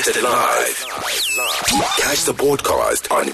Broadcasted live. Catch the podcast on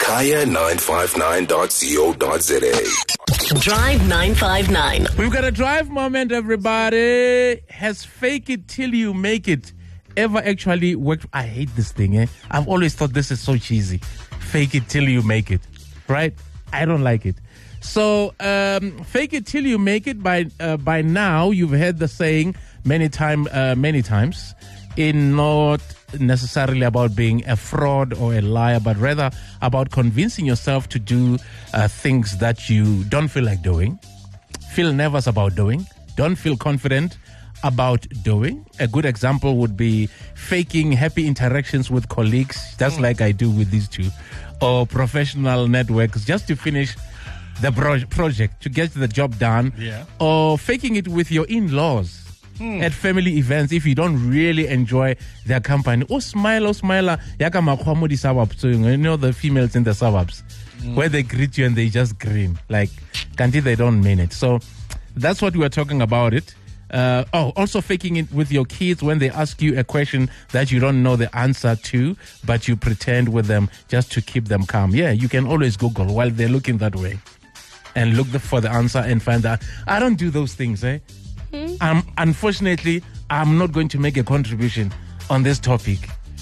kaya959.co.za. Drive 959. We've got a drive moment, everybody. Has fake it till you make it ever actually worked? I hate this thing, I've always thought this is so cheesy. Fake it till you make it, right? I don't like it. So, fake it till you make it. By now, you've heard the saying many times. In not necessarily about being a fraud or a liar, but rather about convincing yourself to do things that you don't feel like doing, feel nervous about doing, don't feel confident about doing. A good example would be faking happy interactions with colleagues, just like I do with these two, or professional networks, just to finish the project, to get the job done, or faking it with your in-laws. At family events, if you don't really enjoy their company. You know the females in the suburbs, where they greet you and they just grin. Like, can't they don't mean it. So that's what we were talking about it. Also faking it with your kids when they ask you a question that you don't know the answer to, but you pretend with them just to keep them calm. Yeah, you can always Google while they're looking that way and look for the answer and find out. I don't do those things, Unfortunately, I'm not going to make a contribution on this topic.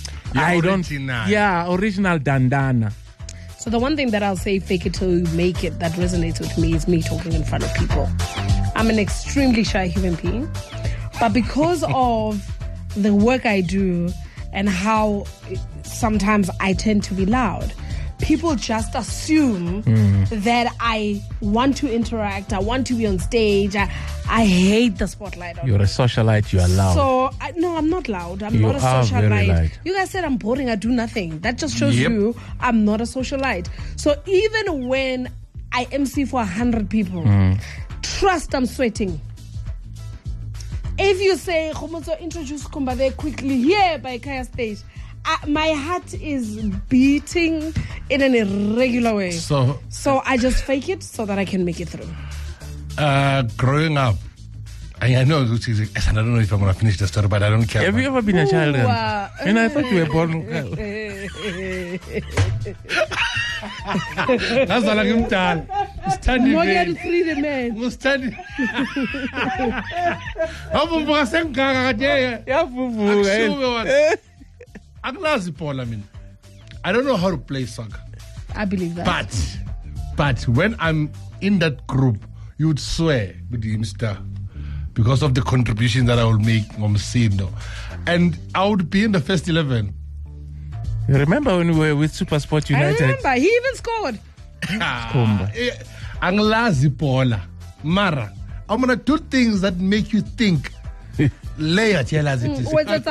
Original dandana. So the one thing that I'll say, fake it till you make it, that resonates with me is me talking in front of people. I'm an extremely shy human being, but because of the work I do and how sometimes I tend to be loud, people just assume that I want to interact, I want to be on stage. I hate the spotlight. You're a socialite, you are loud. So, no, I'm not loud. I'm not a socialite. You guys said I'm boring, I do nothing. That just shows you I'm not a socialite. So even when I MC for 100 people, trust I'm sweating. If you say, introduce Kumbade quickly here by Kaya stage, my heart is beating in an irregular way. So I just fake it so that I can make it through. Growing up, I know, I don't know if I'm going to finish the story, but I don't care. Have you ever been a child? And I thought you were born. That's all I'm done. Standing More there. than freedom, man. Standing. I don't know how to play soccer. I believe that. But when I'm in that group, you would swear with the Mr. because of the contribution that I will make on the scene, and I would be in the first 11. You remember when we were with Super Sport United? I remember. He even scored. Anglazi Paula Mara. I'm gonna do things that make you think. Leia, tell us it is.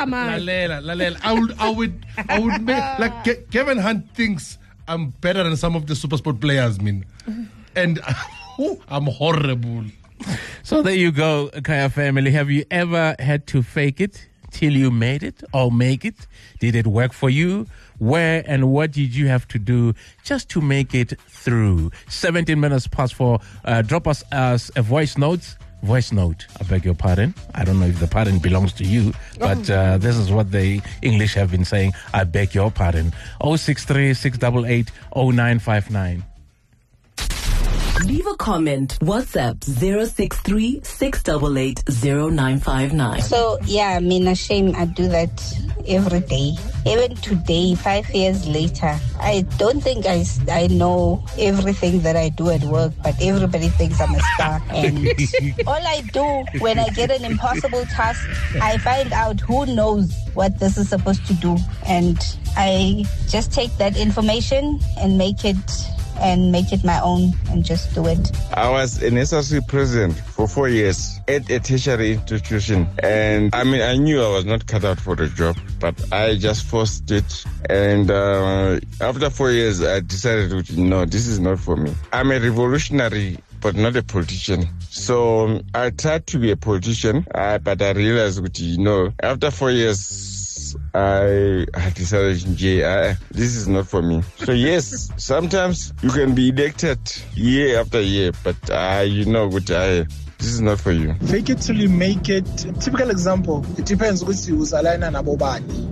I would make, like Kevin Hunt thinks I'm better than some of the Super Sport players, and I'm horrible. So there you go, Kaya family. Have you ever had to fake it till you made it or make it? Did it work for you? Where and what did you have to do just to make it through? 17 minutes past 4. Drop us a voice note. I beg your pardon. I don't know if the pardon belongs to you, but this is what the English have been saying. I beg your pardon. 063 688 0959. Leave a comment. WhatsApp 063 688 0959. So, shame I do that every day. Even today, 5 years later, I don't think I know everything that I do at work, but everybody thinks I'm a star. And all I do when I get an impossible task, I find out who knows what this is supposed to do. And I just take that information and make it my own and just do it. I was an SRC president for 4 years at a tertiary institution, and I knew I was not cut out for the job, but I just forced it. And after 4 years, I decided, no, this is not for me. I'm a revolutionary, but not a politician. So I tried to be a politician, but I realized, after 4 years, I decided, this is not for me. So yes, sometimes you can be elected year after year, but this is not for you. Fake it till you make it. Typical example, it depends which you align and abobani.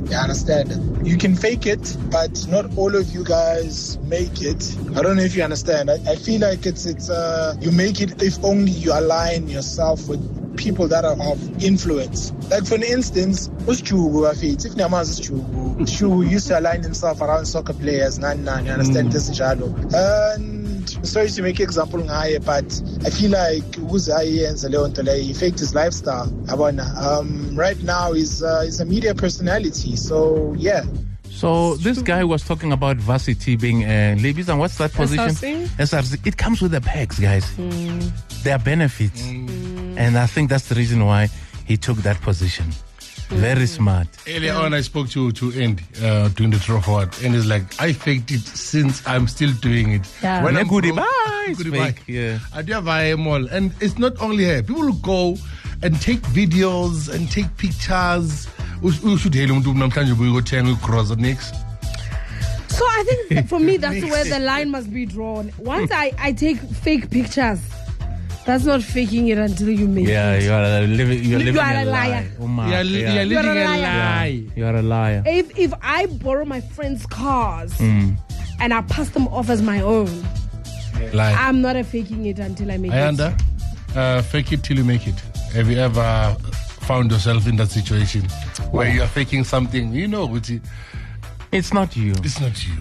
You understand? You can fake it, but not all of you guys make it. I don't know if you understand. I feel like it's you make it if only you align yourself with people that are of influence. Like for instance, Uschugu, if Nama's Uschugu used to align himself around soccer players, you understand this jalo. And sorry to make an example, but I feel like Uzayi and Zaleontole, he faked his lifestyle. Right now he's a media personality, so yeah. So this guy was talking about varsity being ladies, and what's that position? SRC. It comes with the perks, guys. There are benefits. And I think that's the reason why he took that position. Very smart. Earlier on, I spoke to Andy doing the throw forward, and he's like, I faked it since I'm still doing it. Yeah. When I'm goodbye. Yeah. And it's not only here. People will go and take videos and take pictures. We should hail him cross the next. So I think for me, that's where the line must be drawn. Once I take fake pictures, that's not faking it until you make it. Yeah, you are living a a liar. Lie. You're living a lie. You are a liar. If I borrow my friends' cars and I pass them off as my own, I'm not faking it until I make it. Fake it till you make it. Have you ever found yourself in that situation where you are faking something? It's not you. It's not you.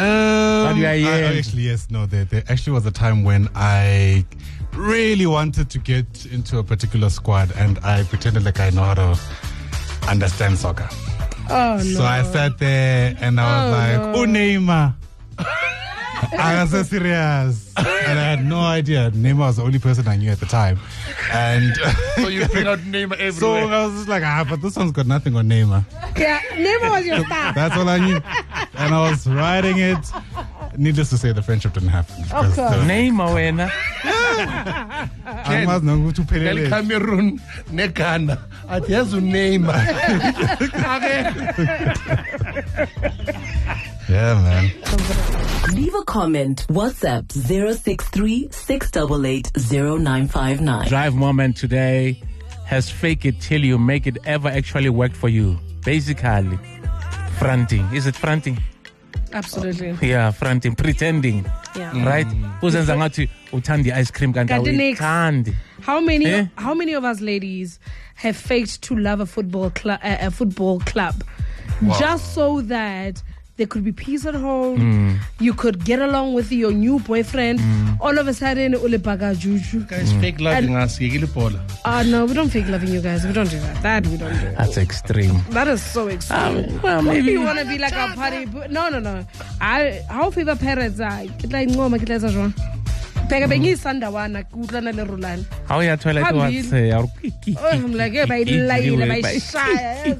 There actually was a time when I really wanted to get into a particular squad, and I pretended like I know how to understand soccer. Oh no! So I sat there and I was like, Neymar. I was so serious, and I had no idea. Neymar was the only person I knew at the time, and so you bring out Neymar everywhere. So I was just like, but this one's got nothing on Neymar. Yeah, Neymar was your star. That's all I knew, and I was writing it. Needless to say, the friendship didn't happen. Neymar, wena. I must not go to Pelele. Cameroon, Nekana. Atiazu Neymar. Yeah, man. Leave a comment. WhatsApp 063-688-0959. Drive moment today has fake it till you make it ever actually worked for you. Basically, fronting. Is it fronting? Absolutely. Yeah, fronting, pretending. Yeah. Right? Uzenza ngathi uthanda ice cream kanti awuthandi. How many of us ladies have faked to love a football club just so that there could be peace at home. You could get along with your new boyfriend. All of a sudden, ulepaga juju. Guys, fake loving us. No, we don't fake loving you guys. We don't do that. That we don't do. That's extreme. That is so extreme. Well, maybe you want to be like a party. No. How favor parents are. Kitla ingoma kitla za jwa. Pega bengi sandawana kutlana le rulana. How ya toilet was say I'm like by shaya.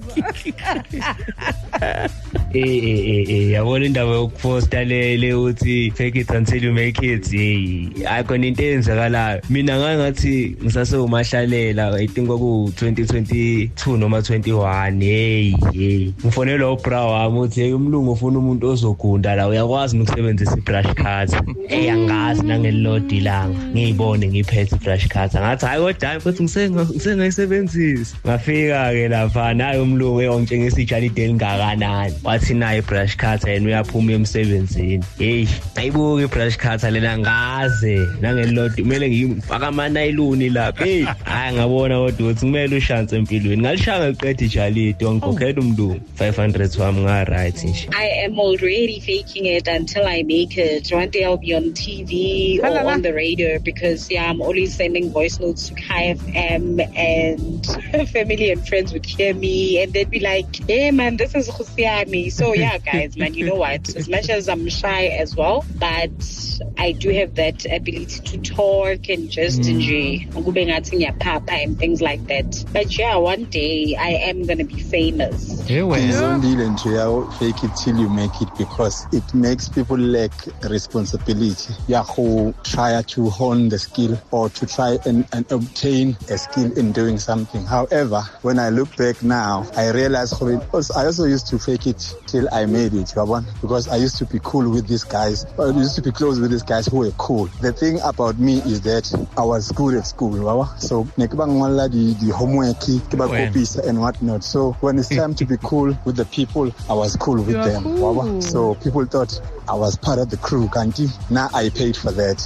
Yabona indaba yokufosta le uthi fake it until you make it. Akona into eyenzakalayo. Mina ngathi ngisase umahlalela I think ku 2022 noma 21. Ngifonela ubra wami uthi umlungu ufuna umuntu ozogunda la uyakwazi ukusebenzisa i-brush cutter. Angazi nangelodi langa ngiyibone ngiphethe i-brush cutter ngathi hayi kodwa futhi ngisengayisebenzisi. Ngafika ke lapha naye umlungu eyongitshengisa ijalide elingakanani. Wathi naye i-brush cutter yena uyaphuma emsebenzini. Ayibuke i-brush cutter lena ngaze nangelodi kumele ngifaka amanayiluni lapha. Hayi ngabona kodwa ukuthi kumele ushanse empilweni. Ngalishanga liqeda ijalide ngikhokhela umlungu 500 wami nga right nje. I am already faking it until I make it. One day I'll be on TV or on the radio because I'm always sending voice notes to KFM and family and friends would hear me and they'd be like, hey man, this is Khusiani. So yeah guys, man, you know what, as much as I'm shy as well, but I do have that ability to talk and just enjoy and things like that. But yeah, one day I am gonna be famous. Fake it till you make it because it makes people lack responsibility. Try to hone the skill or to try and obtain a skill in doing something. However, when I look back now, I realize I also used to fake it till I made it, because I used to be cool with these guys. I used to be close with these guys who were cool. The thing about me is that I was good at school, so the homework and whatnot. So when it's time to be cool with the people, I was cool with them. Cool. So people thought I was part of the crew. Now I paid for that.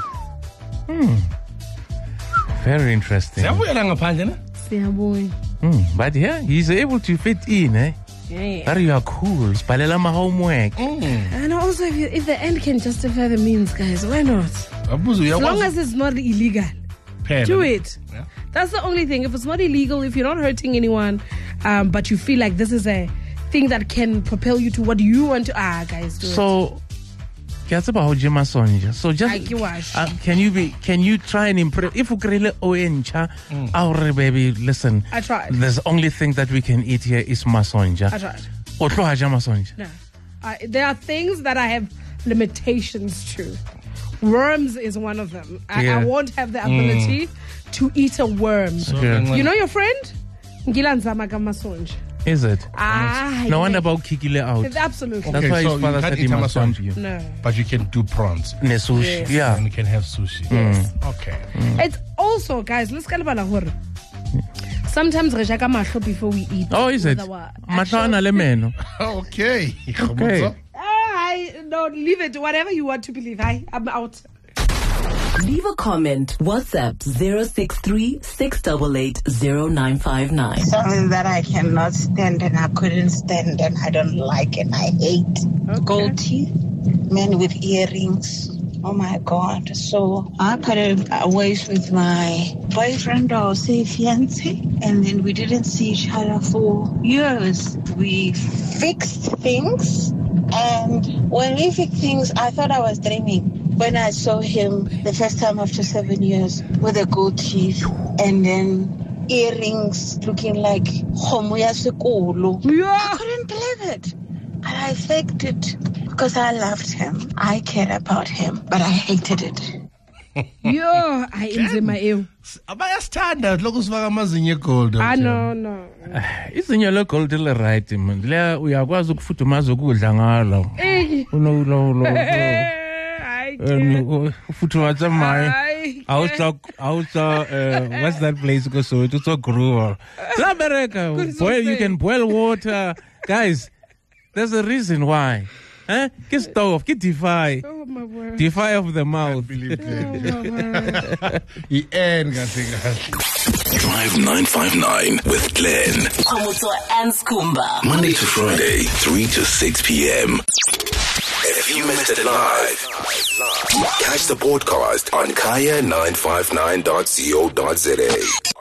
Very interesting. But yeah, he's able to fit in, eh? Yeah. That you are cool. Spalela my homework. And also, if the end can justify the means, guys, why not? As long as it's not illegal, do it. Yeah. That's the only thing. If it's not illegal, if you're not hurting anyone, but you feel like this is a thing that can propel you to what you want to, guys, do it. So just can you try and impress if you really our baby, listen, I tried. There's only thing that we can eat here is masonja. I tried. No. There are things that I have limitations to. Worms is one of them. I won't have the ability to eat a worm. You know your friend? Is it? No wonder about Kikile out. Absolutely. That's why his father said he must come to you. No. But you can do prawns. Sushi. Yes. Yeah. And you can have sushi. Yes. Okay. It's also, guys, let's get about a sometimes we shaka mahlo before we eat. Oh, is it? Okay. No, leave it. Whatever you want to believe. I'm out. Leave a comment. WhatsApp 063-688-0959. Something that I cannot stand and I couldn't stand and I don't like and I hate. Gold teeth, men with earrings. Oh my God. So I parted ways with my boyfriend, or say fiancé, and then we didn't see each other for years. We fixed things, and when we fixed things, I thought I was dreaming. When I saw him the first time after 7 years with the gold teeth and then earrings looking like Homuya Sekolo. I couldn't believe it. And I faked it because I loved him. I cared about him, but I hated it. I in my ear. Abayasithanda lokho sifaka amazinyo egold. No. Izinyo legold le right man. Le uyakwazi ukufudumeza ukudla ngalo. No. What's that place? It's a grower. America. Boil, you can boil water. Guys, there's a reason why. Get stove, get defy. Oh my word. Defy of the mouth. Drive 959 with Glenn. Komoto and Skumba. Monday to Friday, 3 to 6 p.m. If you missed it live, catch the podcast on kaya959.co.za.